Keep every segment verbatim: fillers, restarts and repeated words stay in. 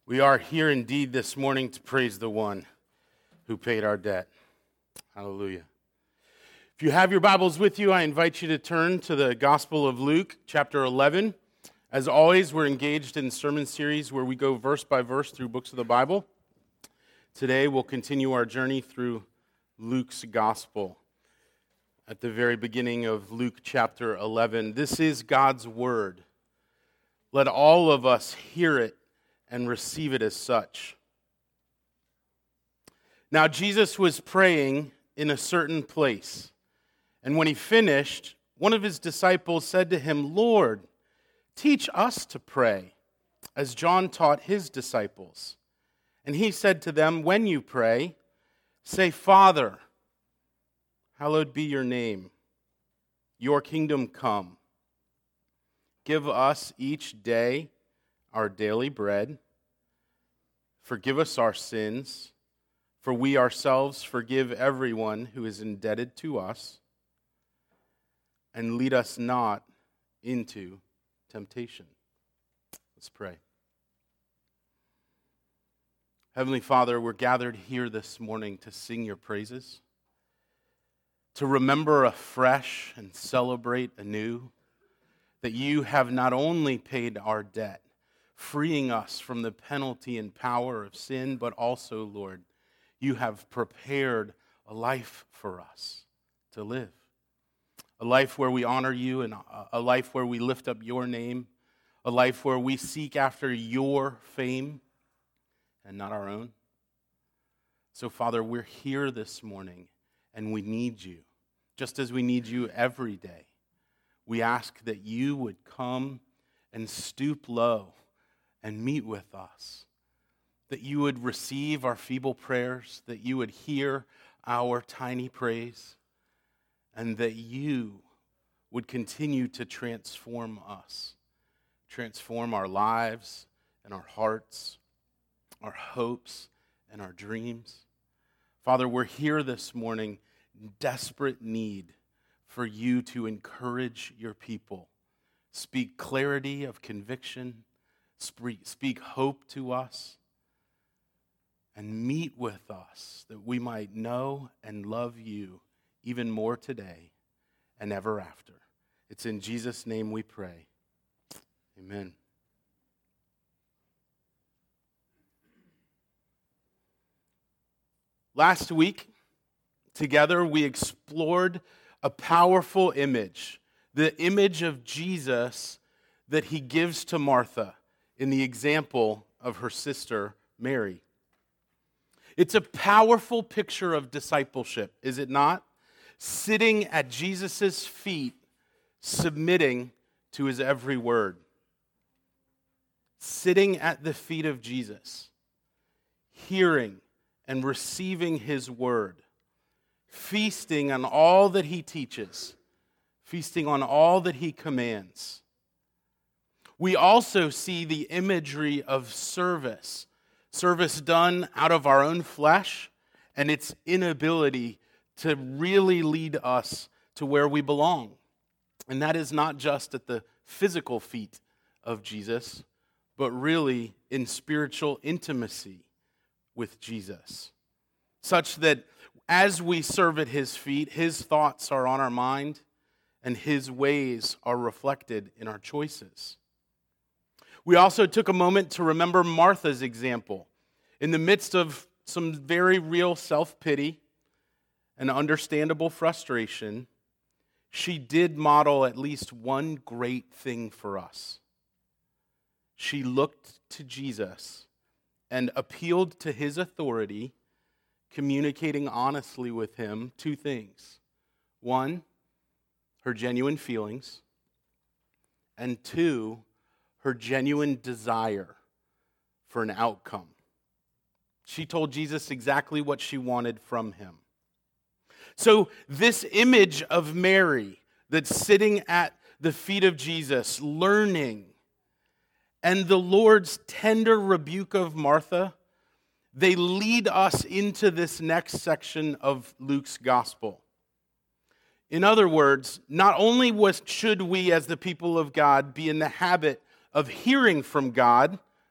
We are here indeed this morning to praise the one who paid our debt. Hallelujah. If you have your Bibles with you, I invite you to turn to the Gospel of Luke, chapter eleven. As always, we're engaged in sermon series where we go verse by verse through books of the Bible. Today, we'll continue our journey through Luke's Gospel. At the very beginning of Luke chapter eleven, this is God's Word. Let all of us hear it and receive it as such. Now Jesus was praying in a certain place, and when he finished, one of his disciples said to him, "Lord, teach us to pray, as John taught his disciples." And he said to them, "When you pray, say, 'Father, hallowed be your name. Your kingdom come. Give us each day our daily bread. Forgive us our sins, for we ourselves forgive everyone who is indebted to us. And lead us not into temptation.'" Let's pray. Heavenly Father, we're gathered here this morning to sing your praises, to remember afresh and celebrate anew that you have not only paid our debt, freeing us from the penalty and power of sin, but also, Lord, you have prepared a life for us to live. A life where we honor you, and a life where we lift up your name, a life where we seek after your fame and not our own. So, Father, we're here this morning, and we need you, just as we need you every day. We ask that you would come and stoop low and meet with us, that you would receive our feeble prayers, that you would hear our tiny praise, and that you would continue to transform us, transform our lives and our hearts, our hopes and our dreams. Father, we're here this morning in desperate need for you to encourage your people. Speak clarity of conviction, speak, speak hope to us, and meet with us that we might know and love you even more today and ever after. It's in Jesus' name we pray. Amen. Last week, together, we explored a powerful image, the image of Jesus that he gives to Martha in the example of her sister Mary. It's a powerful picture of discipleship, is it not? Sitting at Jesus' feet, submitting to his every word. Sitting at the feet of Jesus, hearing and receiving his word. Feasting on all that he teaches, feasting on all that he commands. We also see the imagery of service, service done out of our own flesh and its inability to really lead us to where we belong. And that is not just at the physical feet of Jesus, but really in spiritual intimacy with Jesus, such that as we serve at his feet, his thoughts are on our mind, and his ways are reflected in our choices. We also took a moment to remember Martha's example. In the midst of some very real self-pity and understandable frustration, she did model at least one great thing for us. She looked to Jesus and appealed to his authority, communicating honestly with him two things. One, her genuine feelings, and two, her genuine desire for an outcome. She told Jesus exactly what she wanted from him. So this image of Mary that's sitting at the feet of Jesus, learning, and the Lord's tender rebuke of Martha, they lead us into this next section of Luke's gospel. In other words, not only was, should we as the people of God be in the habit of hearing from God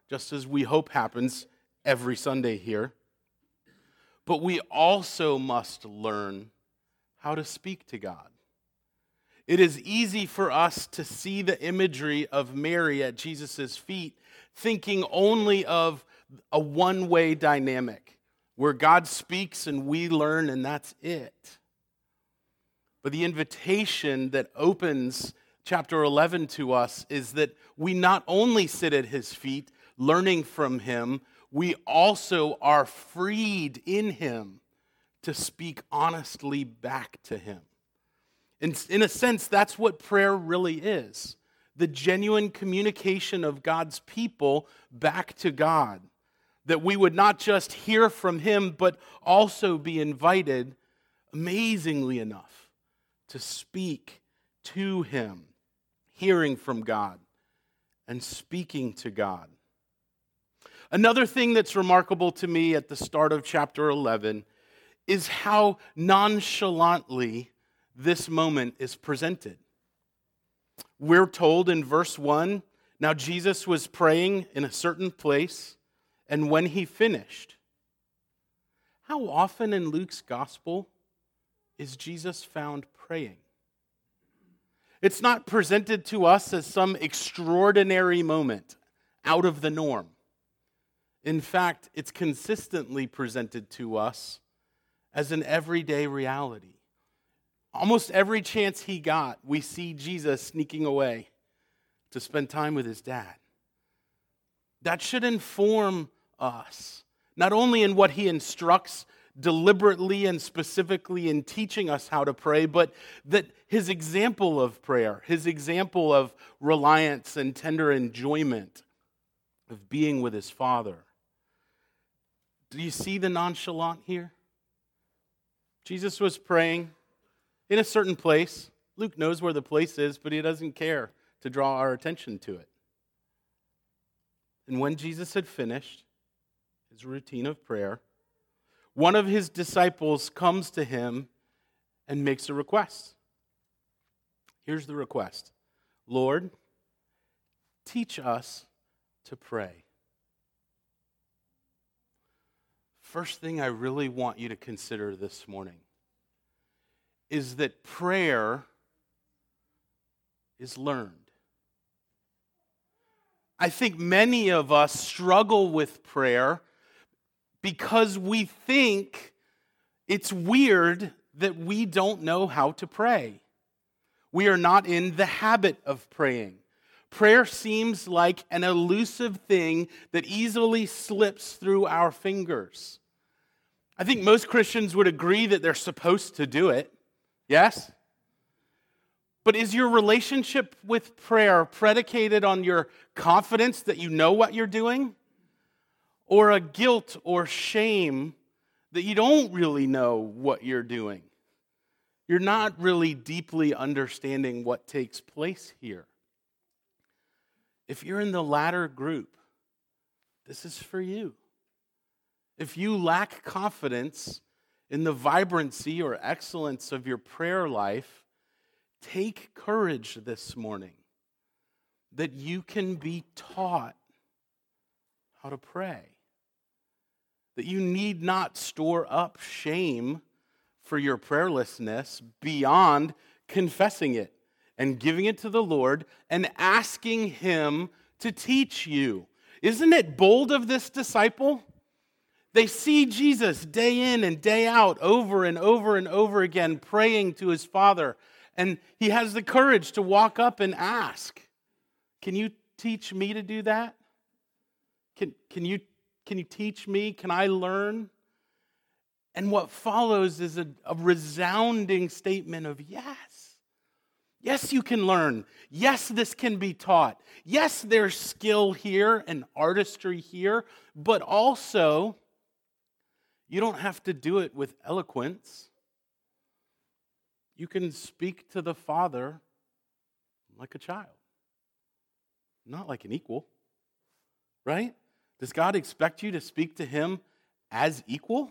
just as we hope happens every Sunday here. But we also must learn how to speak to God. It is easy for us to see the imagery of Mary at Jesus' feet, thinking only of a one-way dynamic, where God speaks and we learn and that's it. But the invitation that opens chapter eleven to us is that we not only sit at his feet, learning from him, we also are freed in him to speak honestly back to him. In, in a sense, that's what prayer really is. The genuine communication of God's people back to God. That we would not just hear from him, but also be invited, amazingly enough, to speak to him, hearing from God and speaking to God. Another thing that's remarkable to me at the start of chapter eleven is how nonchalantly this moment is presented. We're told in verse one, now Jesus was praying in a certain place, and when he finished. How often in Luke's gospel is Jesus found praying? It's not presented to us as some extraordinary moment out of the norm. In fact, it's consistently presented to us as an everyday reality. Almost every chance he got, we see Jesus sneaking away to spend time with his dad. That should inform us, not only in what he instructs deliberately and specifically in teaching us how to pray, but that his example of prayer, his example of reliance and tender enjoyment of being with his Father. Do you see the nonchalant here? Jesus was praying in a certain place. Luke knows where the place is, but he doesn't care to draw our attention to it. And when Jesus had finished his routine of prayer, one of his disciples comes to him and makes a request. Here's the request. Lord, teach us to pray. First thing I really want you to consider this morning is that prayer is learned. I think many of us struggle with prayer because we think it's weird that we don't know how to pray. We are not in the habit of praying. Prayer seems like an elusive thing that easily slips through our fingers. I think most Christians would agree that they're supposed to do it. Yes? But is your relationship with prayer predicated on your confidence that you know what you're doing? Or a guilt or shame that you don't really know what you're doing? You're not really deeply understanding what takes place here. If you're in the latter group, this is for you. If you lack confidence in the vibrancy or excellence of your prayer life, take courage this morning that you can be taught how to pray. That you need not store up shame for your prayerlessness beyond confessing it and giving it to the Lord and asking him to teach you. Isn't it bold of this disciple? They see Jesus day in and day out, over and over and over again, praying to his Father. And he has the courage to walk up and ask, can you teach me to do that? Can, can, you, can you teach me? Can I learn? And what follows is a, a resounding statement of yes. Yes, you can learn. Yes, this can be taught. Yes, there's skill here and artistry here, but also you don't have to do it with eloquence. You can speak to the Father like a child, not like an equal, right? Does God expect you to speak to him as equal?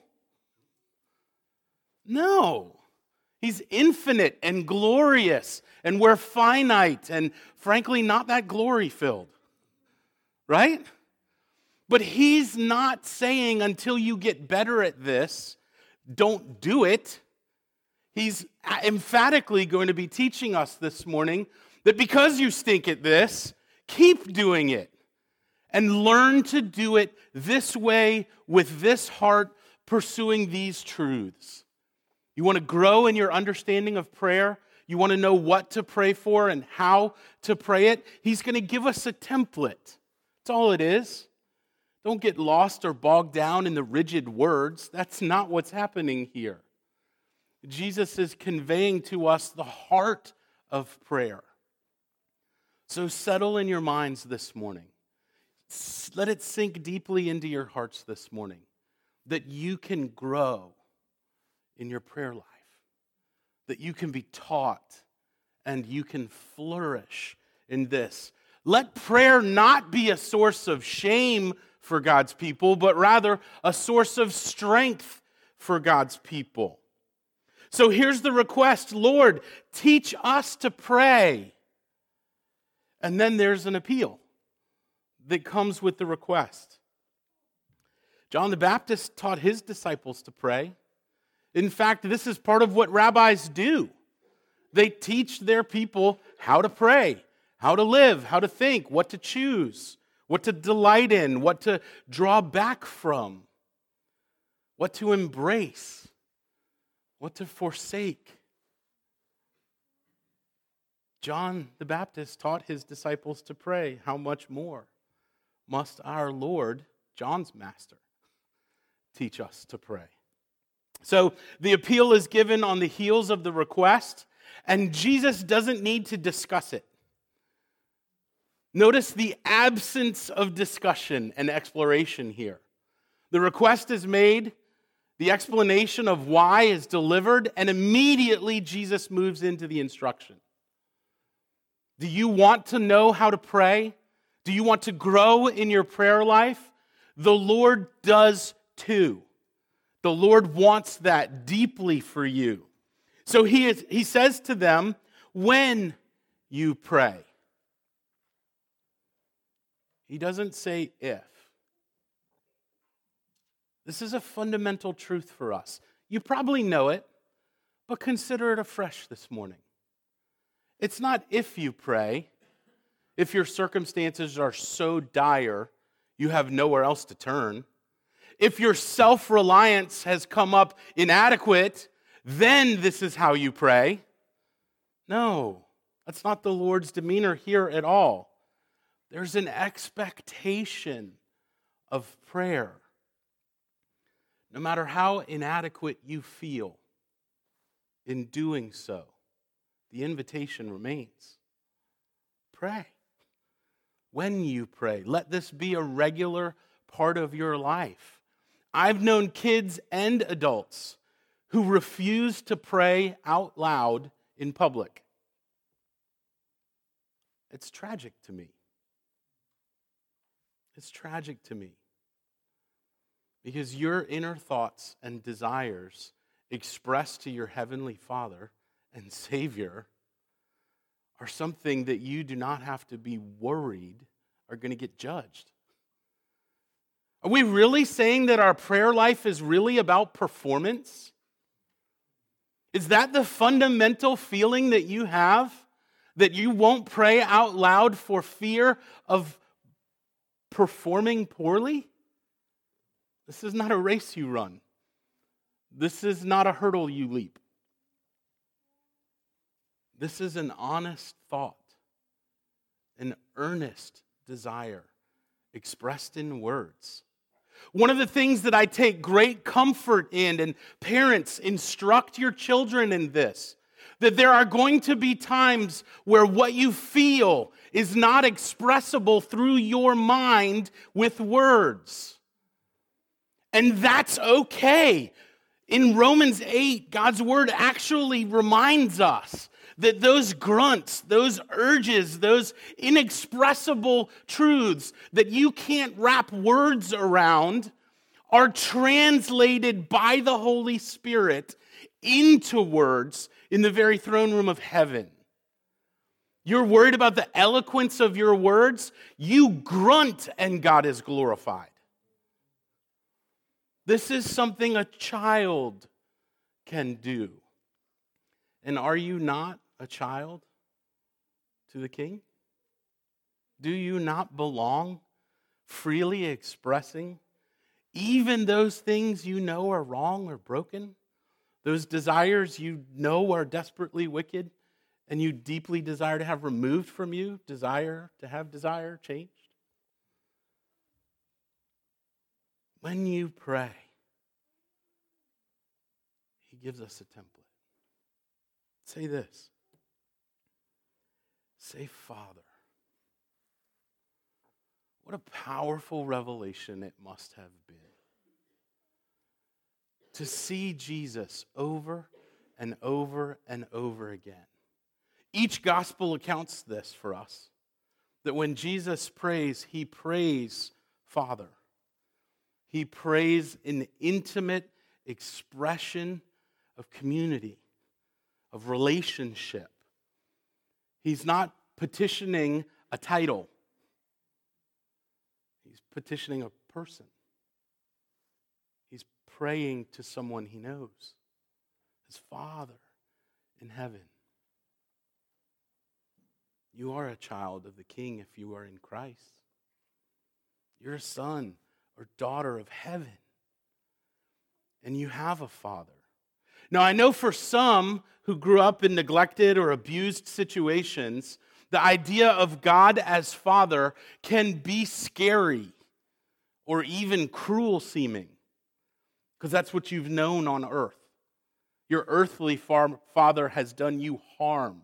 No. He's infinite and glorious, and we're finite and, frankly, not that glory-filled, right? But he's not saying until you get better at this, don't do it. He's emphatically going to be teaching us this morning that because you stink at this, keep doing it and learn to do it this way with this heart, pursuing these truths. You want to grow in your understanding of prayer? You want to know what to pray for and how to pray it? He's going to give us a template. That's all it is. Don't get lost or bogged down in the rigid words. That's not what's happening here. Jesus is conveying to us the heart of prayer. So settle in your minds this morning. Let it sink deeply into your hearts this morning that you can grow in your prayer life, that you can be taught and you can flourish in this. Let prayer not be a source of shame for God's people, but rather a source of strength for God's people. So here's the request, Lord, teach us to pray. And then there's an appeal that comes with the request. John the Baptist taught his disciples to pray. In fact, this is part of what rabbis do. They teach their people how to pray, how to live, how to think, what to choose, what to delight in, what to draw back from, what to embrace, what to forsake. John the Baptist taught his disciples to pray. How much more must our Lord, John's master, teach us to pray? So the appeal is given on the heels of the request, and Jesus doesn't need to discuss it. Notice the absence of discussion and exploration here. The request is made, the explanation of why is delivered, and immediately Jesus moves into the instruction. Do you want to know how to pray? Do you want to grow in your prayer life? The Lord does too. The Lord wants that deeply for you. So he is, he says to them, when you pray. He doesn't say if. This is a fundamental truth for us. You probably know it, but consider it afresh this morning. It's not if you pray, if your circumstances are so dire you have nowhere else to turn. If your self-reliance has come up inadequate, then this is how you pray. No, that's not the Lord's demeanor here at all. There's an expectation of prayer. No matter how inadequate you feel in doing so, the invitation remains. Pray. When you pray, let this be a regular part of your life. I've known kids and adults who refuse to pray out loud in public. It's tragic to me. It's tragic to me. Because your inner thoughts and desires expressed to your Heavenly Father and Savior are something that you do not have to be worried are going to get judged. Are we really saying that our prayer life is really about performance? Is that the fundamental feeling that you have? That you won't pray out loud for fear of performing poorly? This is not a race you run. This is not a hurdle you leap. This is an honest thought, an earnest desire expressed in words. One of the things that I take great comfort in, and parents, instruct your children in this, that there are going to be times where what you feel is not expressible through your mind with words. And that's okay. In Romans eight, God's word actually reminds us that those grunts, those urges, those inexpressible truths that you can't wrap words around are translated by the Holy Spirit into words in the very throne room of heaven. You're worried about the eloquence of your words? You grunt and God is glorified. This is something a child can do. And are you not a child to the King? Do you not belong, freely expressing even those things you know are wrong or broken? Those desires you know are desperately wicked and you deeply desire to have removed from you, desire to have desire changed? When you pray, He gives us a template. Say this. Say, Father. What a powerful revelation it must have been to see Jesus over and over and over again. Each gospel accounts this for us, that when Jesus prays, He prays Father. He prays an intimate expression of community, of relationship. He's not petitioning a title. He's petitioning a person. He's praying to someone He knows, His Father in heaven. You are a child of the King if you are in Christ. You're a son or daughter of heaven. And you have a Father. Now, I know for some who grew up in neglected or abused situations, the idea of God as Father can be scary or even cruel seeming, because that's what you've known on earth. Your earthly father has done you harm.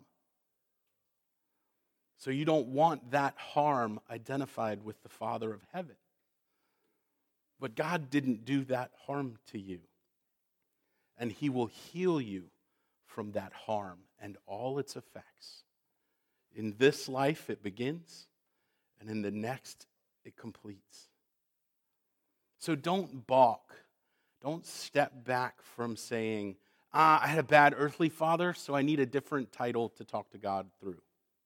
So you don't want that harm identified with the Father of heaven. But God didn't do that harm to you. And He will heal you from that harm and all its effects. In this life it begins, and in the next it completes. So don't balk. Don't step back from saying, ah, I had a bad earthly father, so I need a different title to talk to God through.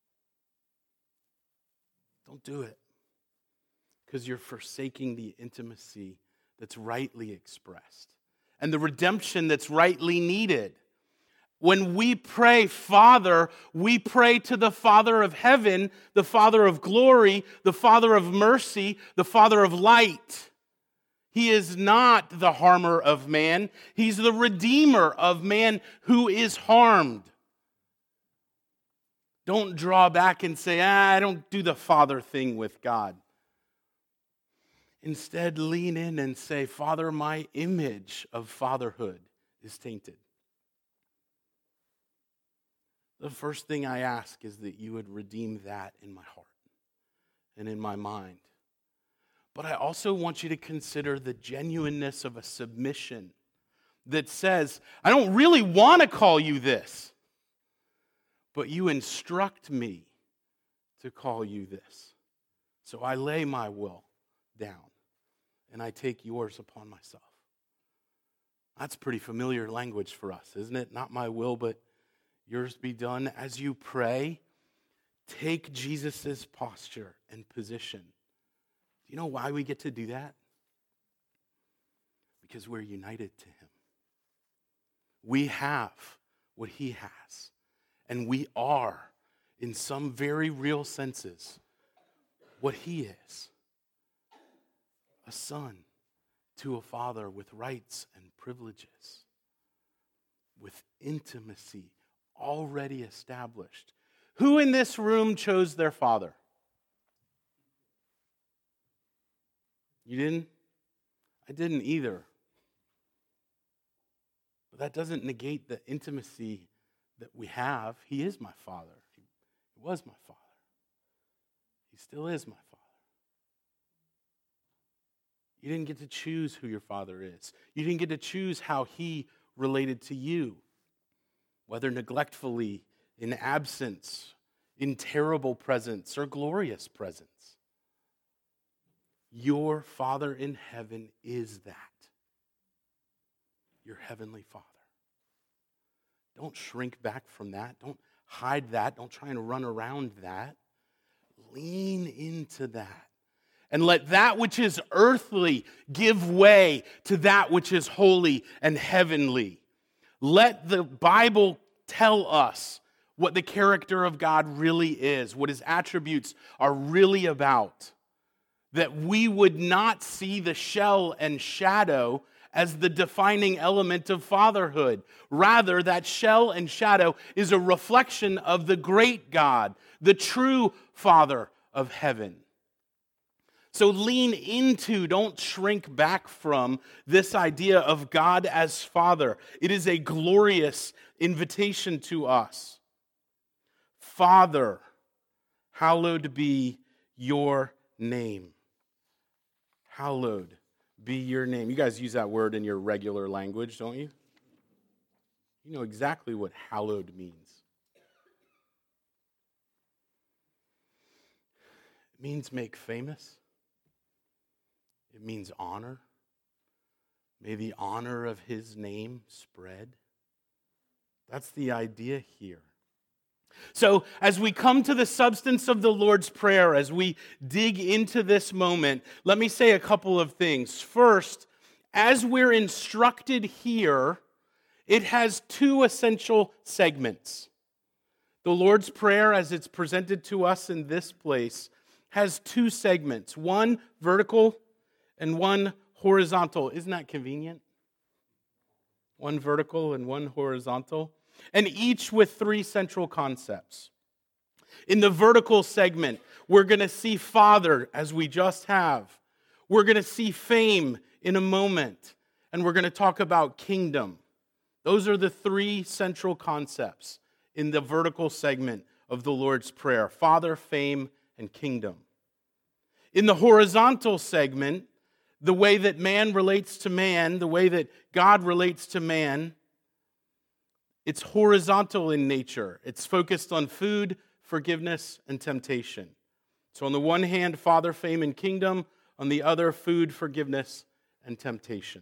Don't do it, because you're forsaking the intimacy that's rightly expressed and the redemption that's rightly needed. When we pray, Father, we pray to the Father of heaven, the Father of glory, the Father of mercy, the Father of light. He is not the harmer of man. He's the redeemer of man who is harmed. Don't draw back and say, ah, I don't do the Father thing with God. Instead, lean in and say, Father, my image of fatherhood is tainted. The first thing I ask is that you would redeem that in my heart and in my mind. But I also want you to consider the genuineness of a submission that says, I don't really want to call you this, but you instruct me to call you this. So I lay my will down and I take yours upon myself. That's pretty familiar language for us, isn't it? Not my will, but yours be done. As you pray, take Jesus' posture and position. Do you know why we get to do that? Because we're united to Him. We have what He has. And we are, in some very real senses, what He is. A son to a father with rights and privileges, with intimacy already established. Who in this room chose their father? You didn't? I didn't either. But that doesn't negate the intimacy that we have. He is my father. He, he was my father. He still is my father. You didn't get to choose who your father is. You didn't get to choose how he related to you, whether neglectfully, in absence, in terrible presence, or glorious presence. Your Father in heaven is that. Your heavenly Father. Don't shrink back from that. Don't hide that. Don't try and run around that. Lean into that. And let that which is earthly give way to that which is holy and heavenly. Let the Bible tell us what the character of God really is, what his attributes are really about. That we would not see the shell and shadow as the defining element of fatherhood. Rather, that shell and shadow is a reflection of the great God, the true Father of heaven. So lean into, don't shrink back from this idea of God as Father. It is a glorious invitation to us. Father, hallowed be your name. Hallowed be your name. You guys use that word in your regular language, don't you? You know exactly what hallowed means. It means make famous. It means honor. May the honor of his name spread. That's the idea here. So as we come to the substance of the Lord's Prayer, as we dig into this moment, let me say a couple of things. First, as we're instructed here, it has two essential segments. The Lord's Prayer, as it's presented to us in this place, has two segments, one vertical and one horizontal. Isn't that convenient? One vertical and one horizontal. And each with three central concepts. In the vertical segment, we're going to see Father, as we just have. We're going to see fame in a moment. And we're going to talk about kingdom. Those are the three central concepts in the vertical segment of the Lord's Prayer. Father, fame, and kingdom. In the horizontal segment, the way that man relates to man, the way that God relates to man, it's horizontal in nature. It's focused on food, forgiveness, and temptation. So on the one hand, Father, fame, and kingdom. On the other, food, forgiveness, and temptation.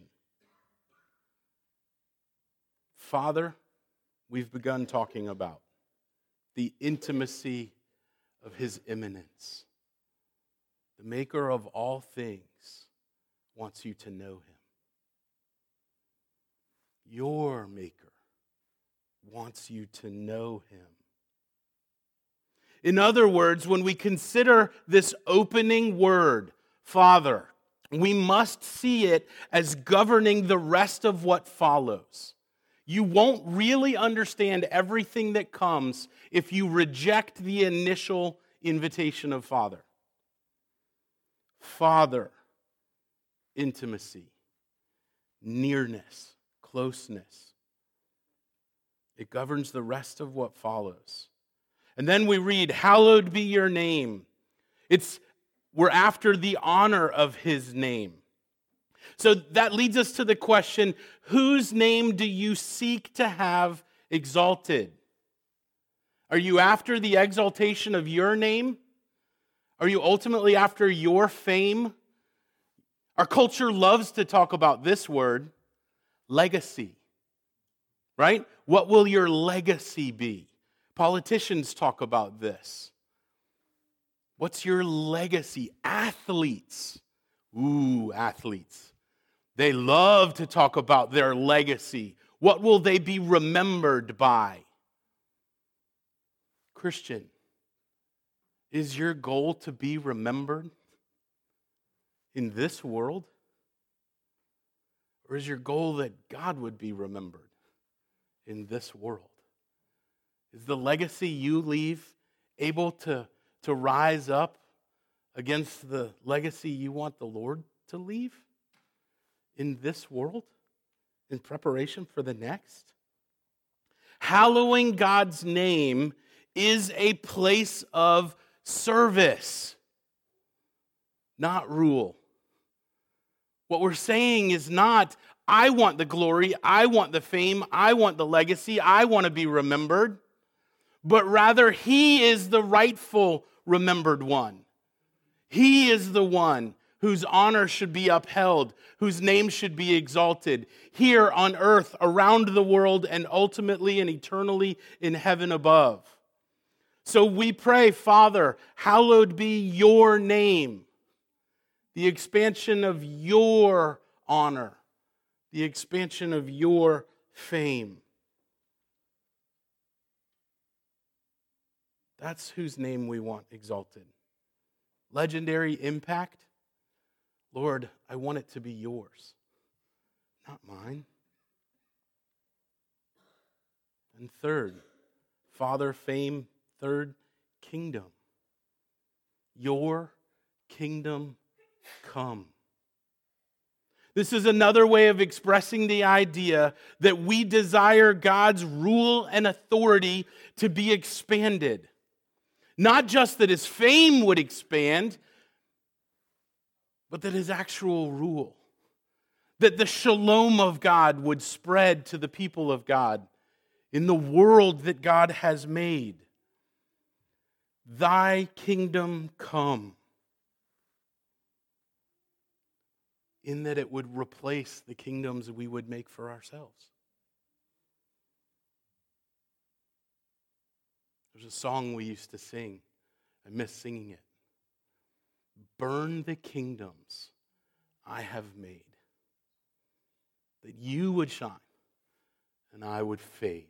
Father, we've begun talking about the intimacy of his immanence. The maker of all things wants you to know him. Your maker wants you to know him. In other words, when we consider this opening word, Father, we must see it as governing the rest of what follows. You won't really understand everything that comes if you reject the initial invitation of Father. Father, intimacy, nearness, closeness. It governs the rest of what follows. And then we read, hallowed be your name. It's we're after the honor of his name. So that leads us to the question, whose name do you seek to have exalted? Are you after the exaltation of your name? Are you ultimately after your fame? Our culture loves to talk about this word, legacy. Right? What will your legacy be? Politicians talk about this. What's your legacy? Athletes. Ooh, athletes. They love to talk about their legacy. What will they be remembered by? Christian, is your goal to be remembered in this world? Or is your goal that God would be remembered in this world? Is the legacy you leave able to, to rise up against the legacy you want the Lord to leave in this world in preparation for the next? Hallowing God's name is a place of service, not rule. What we're saying is not, I want the glory, I want the fame, I want the legacy, I want to be remembered, but rather he is the rightful remembered one. He is the one whose honor should be upheld, whose name should be exalted here on earth, around the world, and ultimately and eternally in heaven above. So we pray, Father, hallowed be your name. the expansion of your honor, the expansion of your fame. That's whose name we want exalted. Legendary impact. Lord, I want it to be yours, not mine. And third, Father, fame. Third, kingdom. Your kingdom come. This is another way of expressing the idea that we desire God's rule and authority to be expanded. Not just that his fame would expand, but that his actual rule, that the shalom of God would spread to the people of God in the world that God has made. Thy kingdom come. In that it would replace the kingdoms we would make for ourselves. There's a song we used to sing. I miss singing it. Burn the kingdoms I have made, that you would shine and I would fade.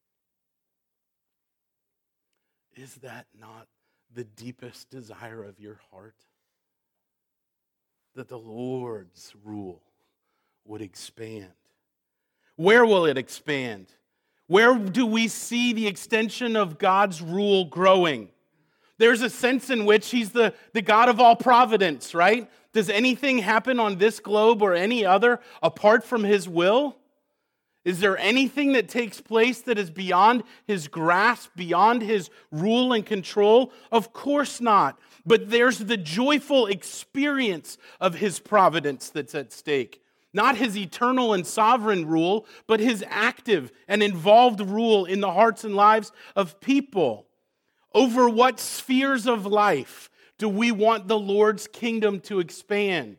Is that not the deepest desire of your heart? That the Lord's rule would expand. Where will it expand? Where do we see the extension of God's rule growing? There's a sense in which he's the, the God of all providence, right? Does anything happen on this globe or any other apart from his will? Is there anything that takes place that is beyond his grasp, beyond his rule and control? Of course not. But there's the joyful experience of his providence that's at stake. Not his eternal and sovereign rule, but his active and involved rule in the hearts and lives of people. Over what spheres of life do we want the Lord's kingdom to expand?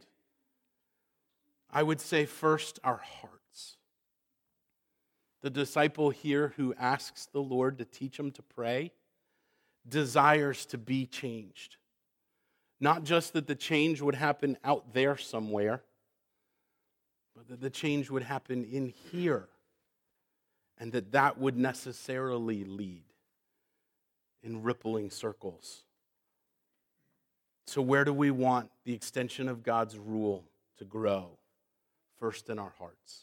I would say first, our hearts. The disciple here who asks the Lord to teach him to pray desires to be changed. Not just that the change would happen out there somewhere, but that the change would happen in here, and that that would necessarily lead in rippling circles. So where do we want the extension of God's rule to grow? First, in our hearts.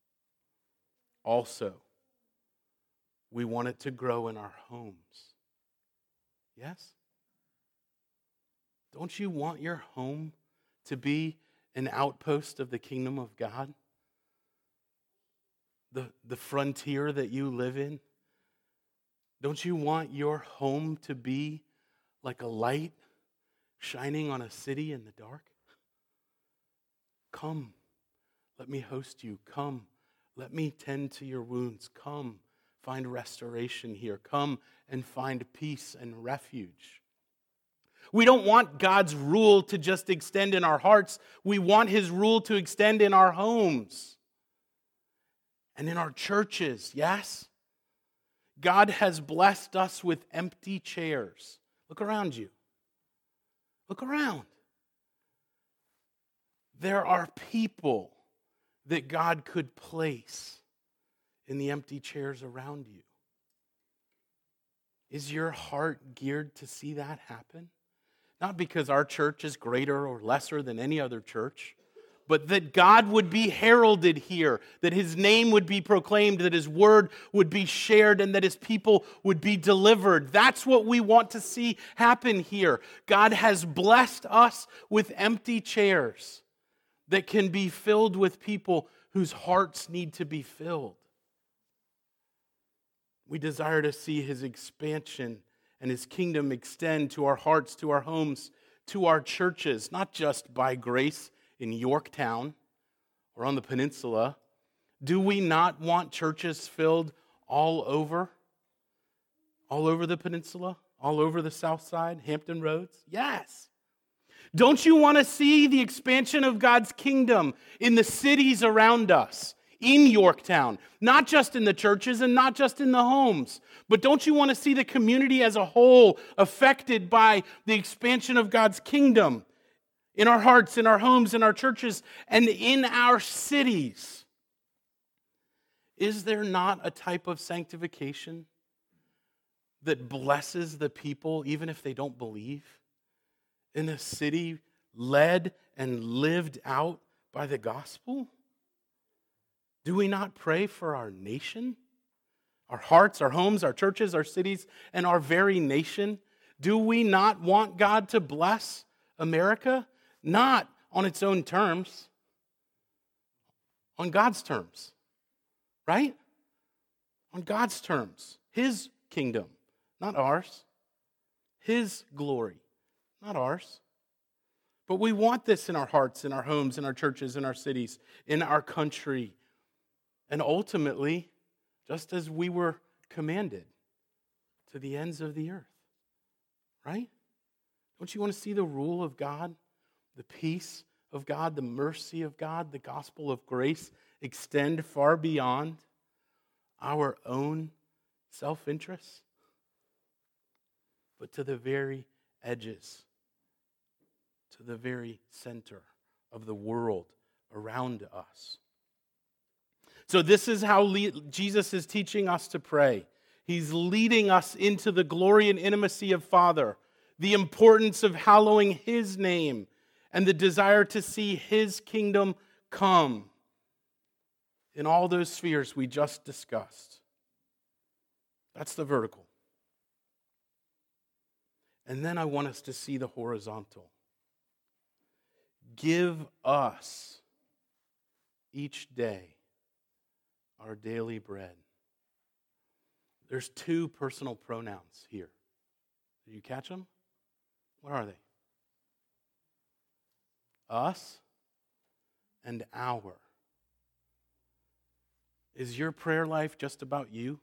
Also, we want it to grow in our homes. Yes? Don't you want your home to be an outpost of the kingdom of God? The, the frontier that you live in? Don't you want your home to be like a light shining on a city in the dark? Come, let me host you. Come, let me tend to your wounds. Come, find restoration here. Come and find peace and refuge. We don't want God's rule to just extend in our hearts. We want his rule to extend in our homes and in our churches, yes? God has blessed us with empty chairs. Look around you. Look around. There are people that God could place in the empty chairs around you. Is your heart geared to see that happen? Not because our church is greater or lesser than any other church, but that God would be heralded here, that his name would be proclaimed, that his word would be shared, and that his people would be delivered. That's what we want to see happen here. God has blessed us with empty chairs that can be filled with people whose hearts need to be filled. We desire to see his expansion and his kingdom extend to our hearts, to our homes, to our churches, not just by grace in Yorktown or on the peninsula. Do we not want churches filled all over? All over the peninsula? All over the south side? Hampton Roads? Yes. Don't you want to see the expansion of God's kingdom in the cities around us? In Yorktown, not just in the churches and not just in the homes, but don't you want to see the community as a whole affected by the expansion of God's kingdom in our hearts, in our homes, in our churches, and in our cities. Is there not a type of sanctification that blesses the people even if they don't believe? In a city led and lived out by the gospel? Do we not pray for our nation? Our hearts, our homes, our churches, our cities, and our very nation? Do we not want God to bless America? Not on its own terms, on God's terms, right? On God's terms, His kingdom, not ours. His glory, not ours. But we want this in our hearts, in our homes, in our churches, in our cities, in our country. And ultimately, just as we were commanded, to the ends of the earth. Right? Don't you want to see the rule of God, the peace of God, the mercy of God, the gospel of grace extend far beyond our own self-interest, but to the very edges, to the very center of the world around us? So this is how le- Jesus is teaching us to pray. He's leading us into the glory and intimacy of Father, the importance of hallowing His name, and the desire to see His kingdom come in all those spheres we just discussed. That's the vertical. And then I want us to see the horizontal. Give us each day our daily bread. There's two personal pronouns here. Did you catch them? What are they? Us and our. Is your prayer life just about you?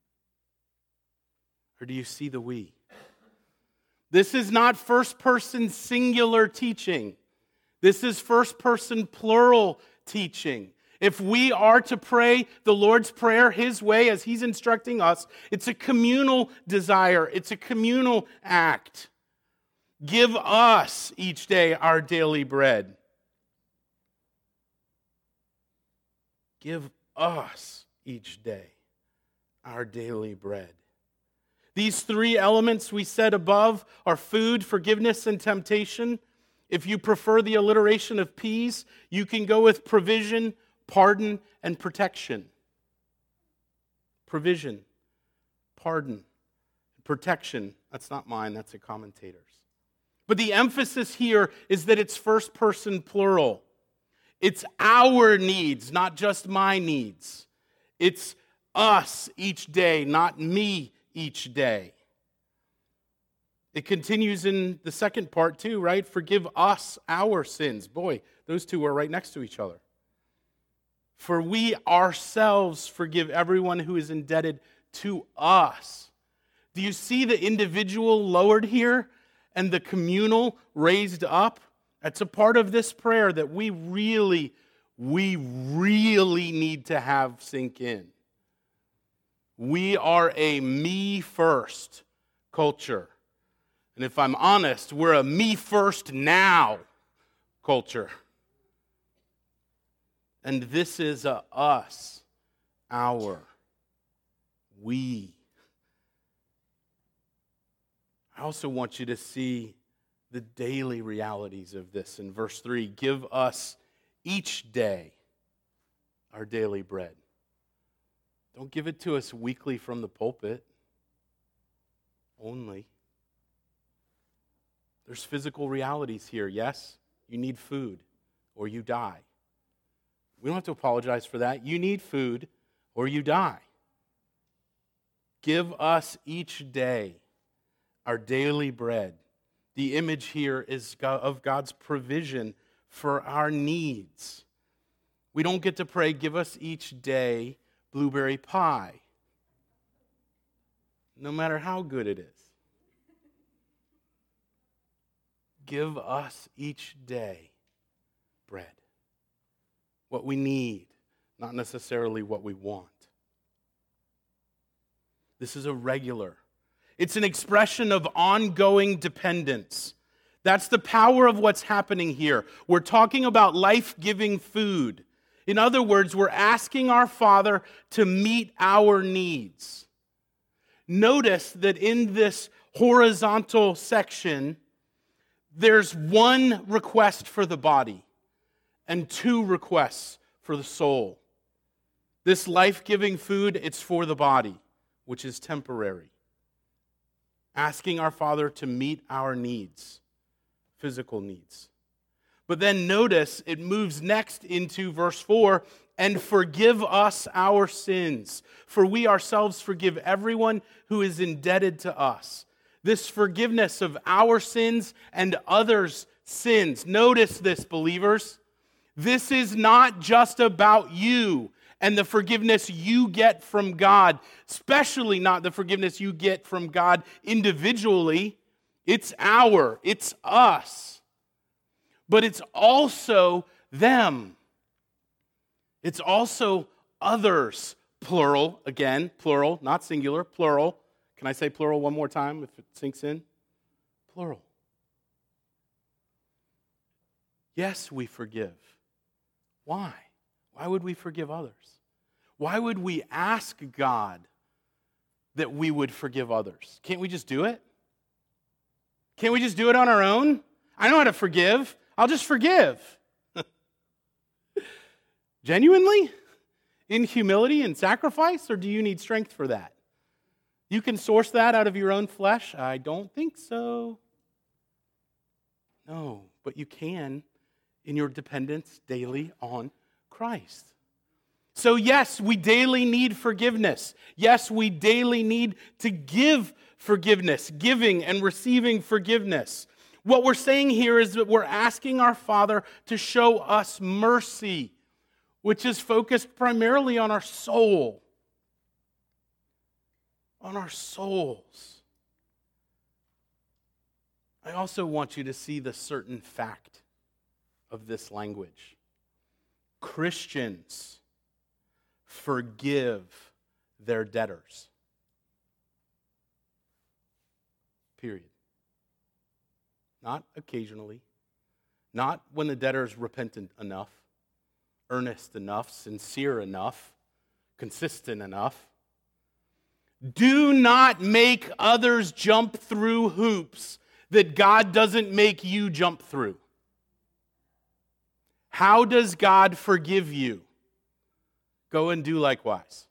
Or do you see the we? This is not first-person singular teaching. This is first-person plural teaching. If we are to pray the Lord's Prayer His way as He's instructing us, it's a communal desire. It's a communal act. Give us each day our daily bread. Give us each day our daily bread. These three elements we said above are food, forgiveness, and temptation. If you prefer the alliteration of P's, you can go with provision, pardon, and protection. Provision, pardon, protection. That's not mine, that's a commentator's. But the emphasis here is that it's first person plural. It's our needs, not just my needs. It's us each day, not me each day. It continues in the second part too, right? Forgive us our sins. Boy, those two are right next to each other. For we ourselves forgive everyone who is indebted to us. Do you see the individual lowered here and the communal raised up? That's a part of this prayer that we really, we really need to have sink in. We are a me first culture. And if I'm honest, we're a me first now culture. And this is a us, our, we. I also want you to see the daily realities of this in verse three. Give us each day our daily bread. Don't give it to us weekly from the pulpit only. There's physical realities here. Yes, you need food or you die. We don't have to apologize for that. You need food or you die. Give us each day our daily bread. The image here is of God's provision for our needs. We don't get to pray, give us each day blueberry pie, no matter how good it is. Give us each day bread. What we need, not necessarily what we want. This is a regular. It's an expression of ongoing dependence. That's the power of what's happening here. We're talking about life-giving food. In other words, we're asking our Father to meet our needs. Notice that in this horizontal section, there's one request for the body and two requests for the soul. This life-giving food, it's for the body, which is temporary. Asking our Father to meet our needs, physical needs. But then notice it moves next into verse four, and forgive us our sins, for we ourselves forgive everyone who is indebted to us. This forgiveness of our sins and others' sins. Notice this, believers. This is not just about you and the forgiveness you get from God, especially not the forgiveness you get from God individually. It's our, it's us. But it's also them. It's also others, plural, again, plural, not singular, plural. Can I say plural one more time if it sinks in? Plural. Yes, we forgive. Why? Why would we forgive others? Why would we ask God that we would forgive others? Can't we just do it? Can't we just do it on our own? I know how to forgive. I'll just forgive. Genuinely? In humility and sacrifice? Or do you need strength for that? You can source that out of your own flesh? I don't think so. No, but you can in your dependence daily on Christ. So yes, we daily need forgiveness. Yes, we daily need to give forgiveness, giving and receiving forgiveness. What we're saying here is that we're asking our Father to show us mercy, which is focused primarily on our soul. On our souls. I also want you to see the certain fact of this language. Christians forgive their debtors. Period. Not occasionally. Not when the debtor is repentant enough, earnest enough, sincere enough, consistent enough. Do not make others jump through hoops that God doesn't make you jump through. How does God forgive you? Go and do likewise.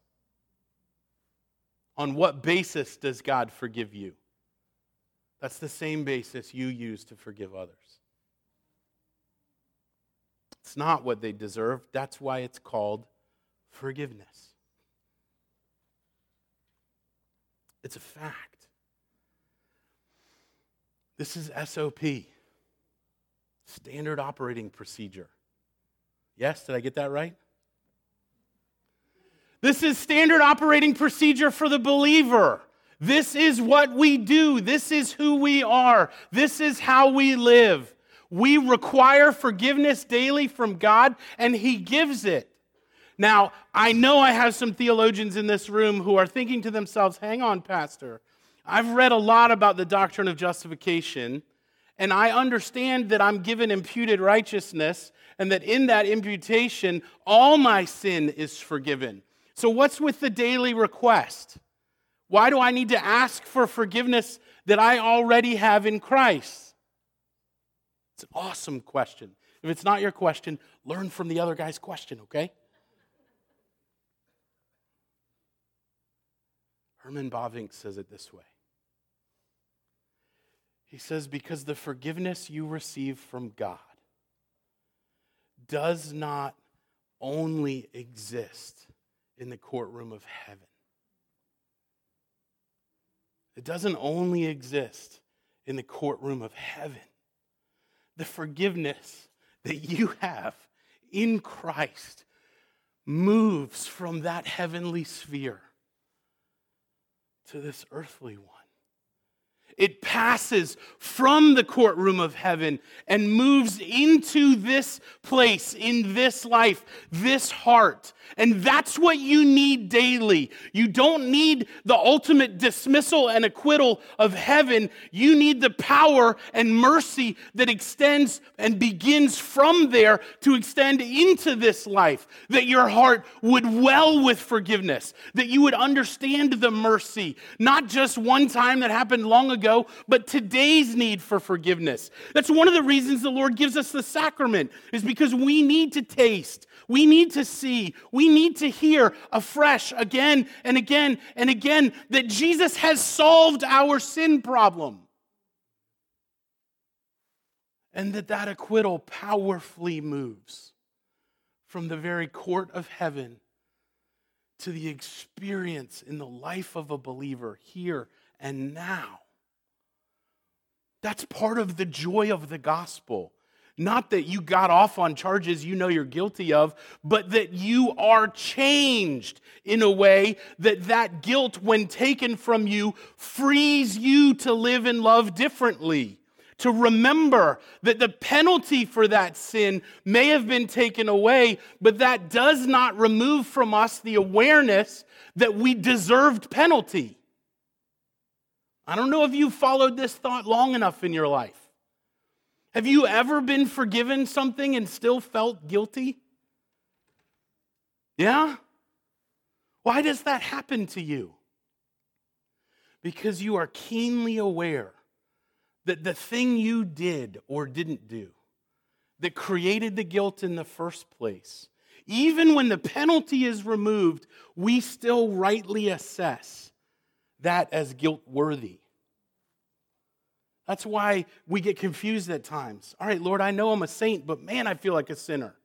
On what basis does God forgive you? That's the same basis you use to forgive others. It's not what they deserve. That's why it's called forgiveness. It's a fact. This is S O P, standard operating procedure. Yes, did I get that right? This is standard operating procedure for the believer. This is what we do. This is who we are. This is how we live. We require forgiveness daily from God, and He gives it. Now, I know I have some theologians in this room who are thinking to themselves, hang on, Pastor. I've read a lot about the doctrine of justification, and I understand that I'm given imputed righteousness, and that in that imputation, all my sin is forgiven. So what's with the daily request? Why do I need to ask for forgiveness that I already have in Christ? It's an awesome question. If it's not your question, learn from the other guy's question, okay? Herman Bavinck says it this way. He says, because the forgiveness you receive from God does not only exist in the courtroom of heaven. It doesn't only exist in the courtroom of heaven. The forgiveness that you have in Christ moves from that heavenly sphere to this earthly one. It passes from the courtroom of heaven and moves into this place, in this life, this heart. And that's what you need daily. You don't need the ultimate dismissal and acquittal of heaven. You need the power and mercy that extends and begins from there to extend into this life. That your heart would well with forgiveness. That you would understand the mercy. Not just one time that happened long ago, but today's need for forgiveness. That's one of the reasons the Lord gives us the sacrament, is because we need to taste. We need to see, we need to hear afresh again and again and again that Jesus has solved our sin problem. And that that acquittal powerfully moves from the very court of heaven to the experience in the life of a believer here and now. That's part of the joy of the gospel. Not that you got off on charges you know you're guilty of, but that you are changed in a way that that guilt, when taken from you, frees you to live and love differently. To remember that the penalty for that sin may have been taken away, but that does not remove from us the awareness that we deserved penalty. I don't know if you followed this thought long enough in your life. Have you ever been forgiven something and still felt guilty? Yeah? Why does that happen to you? Because you are keenly aware that the thing you did or didn't do that created the guilt in the first place, even when the penalty is removed, we still rightly assess that as guilt-worthy. That's why we get confused at times. All right, Lord, I know I'm a saint, but man, I feel like a sinner.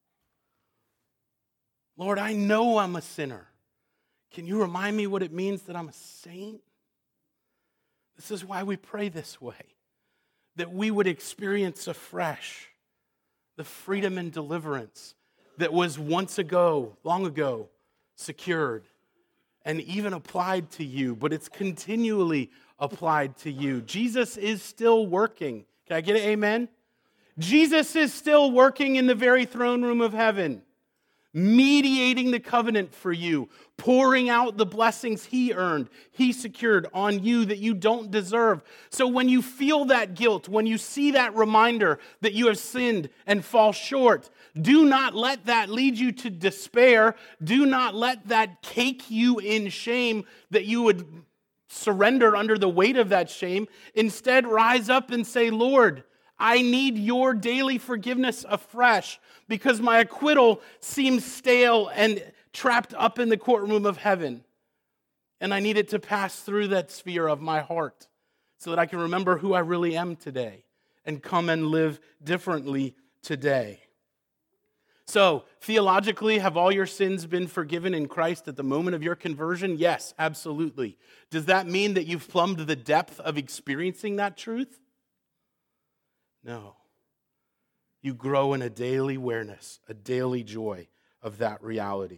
Lord, I know I'm a sinner. Can you remind me what it means that I'm a saint? This is why we pray this way, that we would experience afresh the freedom and deliverance that was once ago, long ago, secured and even applied to you, but it's continually applied to you. Jesus is still working. Can I get an amen? Jesus is still working in the very throne room of heaven, mediating the covenant for you, pouring out the blessings he earned, he secured on you that you don't deserve. So when you feel that guilt, when you see that reminder that you have sinned and fall short, do not let that lead you to despair. Do not let that cake you in shame that you would surrender under the weight of that shame. Instead, rise up and say, Lord, I need your daily forgiveness afresh because my acquittal seems stale and trapped up in the courtroom of heaven. And I need it to pass through that sphere of my heart so that I can remember who I really am today and come and live differently today. So, theologically, have all your sins been forgiven in Christ at the moment of your conversion? Yes, absolutely. Does that mean that you've plumbed the depth of experiencing that truth? No. You grow in a daily awareness, a daily joy of that reality.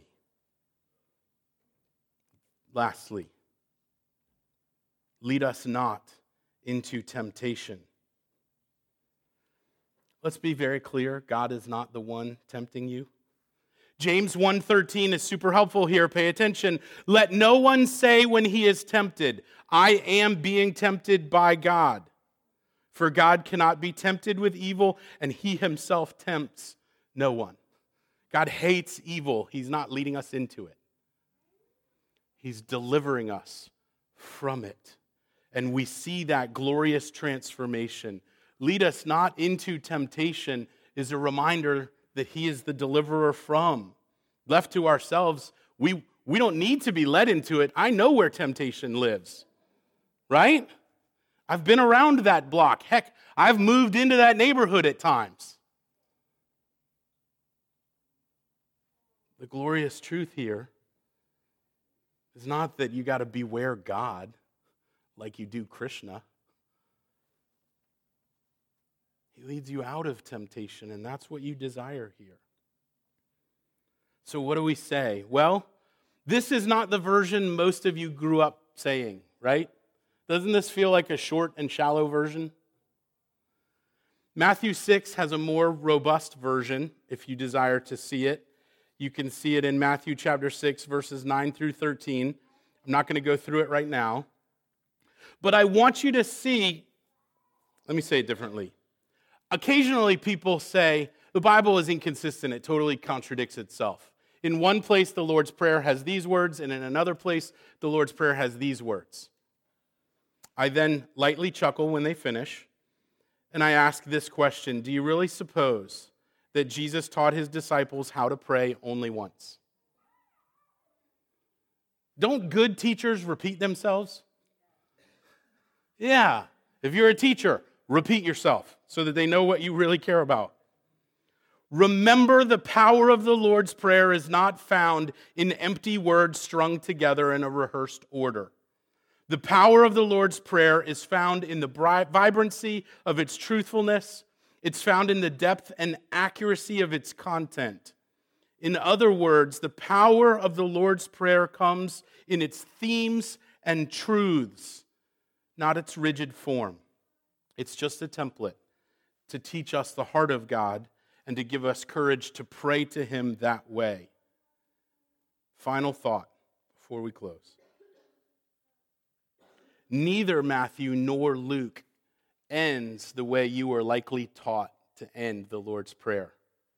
Lastly, lead us not into temptation. Let's be very clear, God is not the one tempting you. James one thirteen is super helpful here. Pay attention. Let no one say when he is tempted, I am being tempted by God. For God cannot be tempted with evil, and he himself tempts no one. God hates evil. He's not leading us into it. He's delivering us from it. And we see that glorious transformation. Lead us not into temptation is a reminder that he is the deliverer from. Left to ourselves, we, we don't need to be led into it. I know where temptation lives, right? I've been around that block. Heck, I've moved into that neighborhood at times. The glorious truth here is not that you got to beware God like you do Krishna. He leads you out of temptation, and that's what you desire here. So what do we say? Well, this is not the version most of you grew up saying, right? Doesn't this feel like a short and shallow version? Matthew six has a more robust version, if you desire to see it. You can see it in Matthew chapter six, verses nine through thirteen. I'm not going to go through it right now. But I want you to see, let me say it differently. Occasionally people say, the Bible is inconsistent, it totally contradicts itself. In one place, the Lord's Prayer has these words, and in another place, the Lord's Prayer has these words. I then lightly chuckle when they finish, and I ask this question: do you really suppose that Jesus taught his disciples how to pray only once? Don't good teachers repeat themselves? Yeah. If you're a teacher, repeat yourself so that they know what you really care about. Remember, the power of the Lord's Prayer is not found in empty words strung together in a rehearsed order. The power of the Lord's Prayer is found in the vibrancy of its truthfulness. It's found in the depth and accuracy of its content. In other words, the power of the Lord's Prayer comes in its themes and truths, not its rigid form. It's just a template to teach us the heart of God and to give us courage to pray to him that way. Final thought before we close. Neither Matthew nor Luke ends the way you were likely taught to end the Lord's Prayer.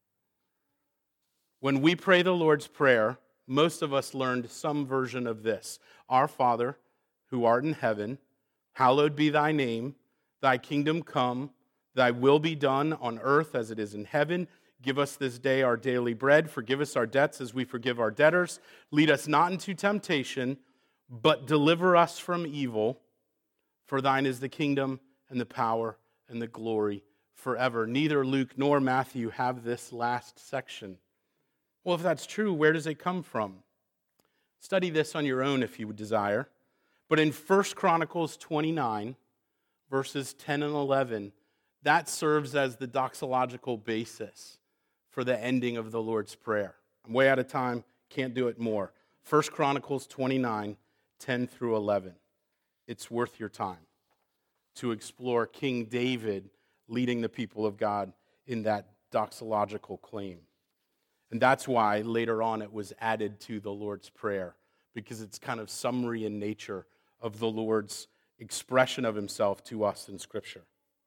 When we pray the Lord's Prayer, most of us learned some version of this. Our Father, who art in heaven, hallowed be thy name. Thy kingdom come, thy will be done on earth as it is in heaven. Give us this day our daily bread. Forgive us our debts as we forgive our debtors. Lead us not into temptation, but deliver us from evil. For thine is the kingdom and the power and the glory forever. Neither Luke nor Matthew have this last section. Well, if that's true, where does it come from? Study this on your own if you would desire. But in First Chronicles twenty-nine, verses ten and eleven, that serves as the doxological basis for the ending of the Lord's Prayer. I'm way out of time, can't do it more. First Chronicles twenty-nine, ten through eleven. It's worth your time to explore King David leading the people of God in that doxological claim. And that's why later on it was added to the Lord's Prayer, because it's kind of summary in nature of the Lord's expression of himself to us in Scripture.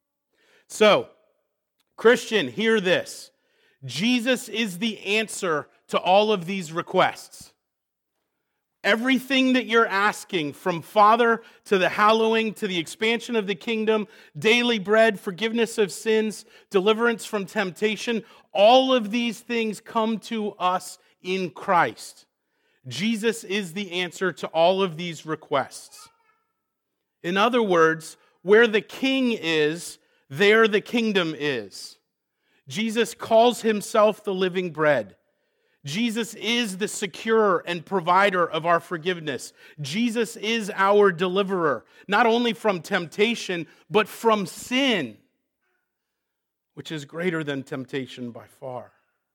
So, Christian, hear this. Jesus is the answer to all of these requests. Everything that you're asking, from Father to the hallowing, to the expansion of the kingdom, daily bread, forgiveness of sins, deliverance from temptation, all of these things come to us in Christ. Jesus is the answer to all of these requests. In other words, where the king is, there the kingdom is. Jesus calls himself the living bread. Jesus is the securer and provider of our forgiveness. Jesus is our deliverer, not only from temptation, but from sin, which is greater than temptation by far.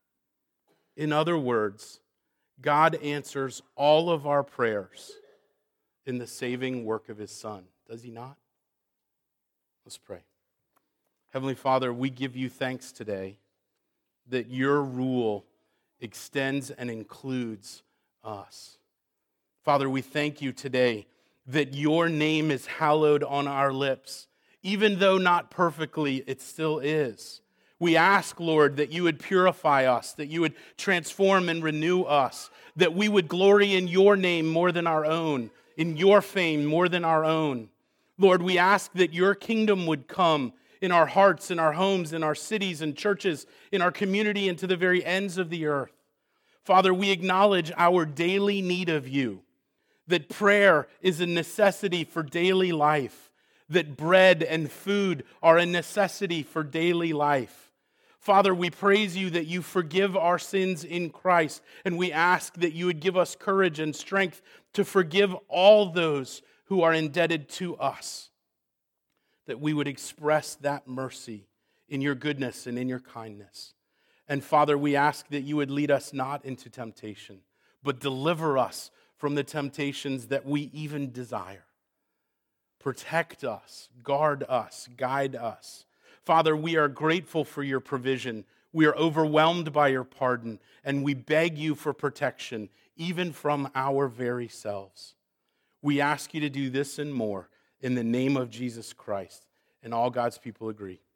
In other words, God answers all of our prayers in the saving work of his Son. Does he not? Let's pray. Heavenly Father, we give you thanks today that your rule extends and includes us. Father, we thank you today that your name is hallowed on our lips. Even though not perfectly, it still is. We ask, Lord, that you would purify us, that you would transform and renew us, that we would glory in your name more than our own, in your fame more than our own. Lord, we ask that your kingdom would come in our hearts, in our homes, in our cities and churches, in our community, and to the very ends of the earth. Father, we acknowledge our daily need of you, that prayer is a necessity for daily life, that bread and food are a necessity for daily life. Father, we praise you that you forgive our sins in Christ, and we ask that you would give us courage and strength to forgive all those who are indebted to us, that we would express that mercy in your goodness and in your kindness. And Father, we ask that you would lead us not into temptation, but deliver us from the temptations that we even desire. Protect us, guard us, guide us. Father, we are grateful for your provision. We are overwhelmed by your pardon, and we beg you for protection, even from our very selves. We ask you to do this and more in the name of Jesus Christ. And all God's people agree.